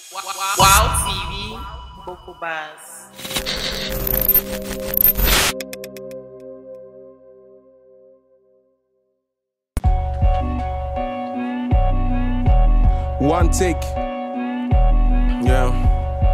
Wow TV, Boko Bars. One take. Yeah.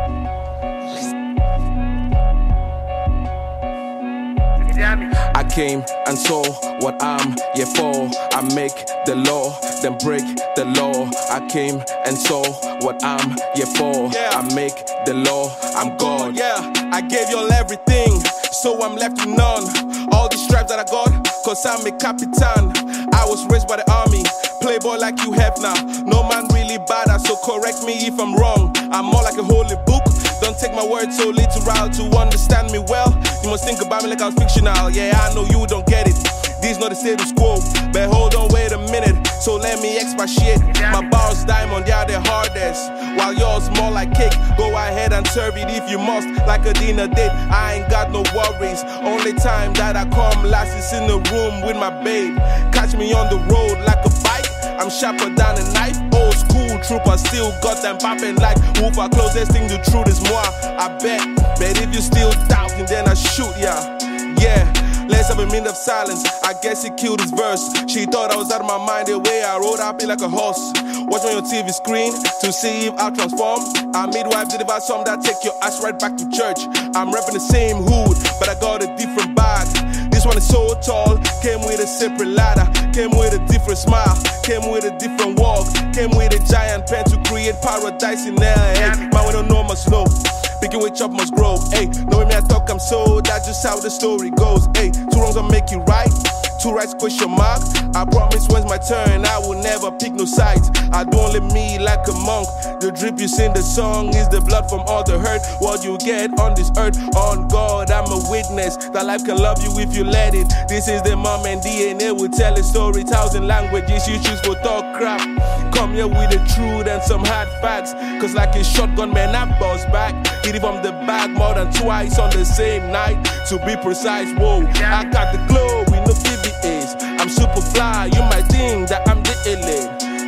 I came and saw what I'm here for. I make the law, then break the law. I came and saw what I'm here for. I make the law, I'm God. Yeah, I gave y'all everything, so I'm left with none. All these stripes that I got, cause I'm a capitan. I was raised by the army, playboy like you have now. No man really bad, so correct me if I'm wrong. I'm more like a holy book. Don't take my words so literal to understand me well. You must think about me like I was fictional. Yeah, I know you don't get it. This not the status quo, but hold on, wait a minute. So let me expatiate. My bars diamond, yeah, the hardest, while yours more like cake. Go ahead and serve it if you must, like a dinner date. I ain't got no worries. Only time that I come last is in the room with my babe. Catch me on the road like a bike. I'm sharper than a knife. Old school trooper, still got them popping like woofer. Closest thing to truth is moi, I bet. But if you still doubting, then I shoot ya. Yeah. Let's have a minute of silence. I guess he killed his verse. She thought I was out of my mind the way I rode up like a horse. Watch on your TV screen to see if I transform. I midwife deliver some that take your ass right back to church. I'm repping the same hood, but I got a different bag. This one is so tall, came with a separate ladder, came with a different smile, came with a different walk, came with a giant pen to create paradise in LA. Man, we don't know much know. Picking which up must grow, ayy. Knowing me I talk, I'm so, that's just how the story goes, ayy. Two wrongs will make it right, two rights question mark. I promise when's my turn, I will never pick no sides. I don't let me like a monk. The drip you sing the song is the blood from all the hurt. What you get on this earth, on God, I'm a witness that life can love you if you let it. This is the mom and DNA will tell a story, 1,000 languages you choose for talk crap. Come here with the truth and some hard facts, cause like a shotgun man I bounce back. Hit it from the back more than twice on the same night. To be precise, whoa, I got the glow with no PBAs. I'm super fly, you might think that I'm the alien.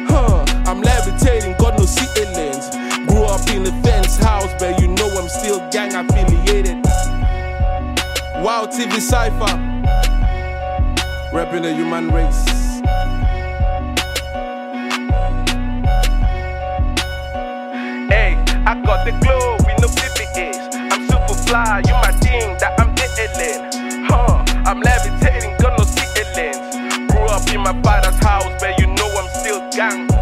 I'm levitating, got no ceilings. Grew up in a fence house, but you know I'm still gang affiliated. Wow TV Cypher, repping the human race. Hey, I got the glow with no PPAs. I'm super fly, you might think that I'm the alien. I'm levitating, got no ceilings. Grew up in my father's house, but you know I'm still gang.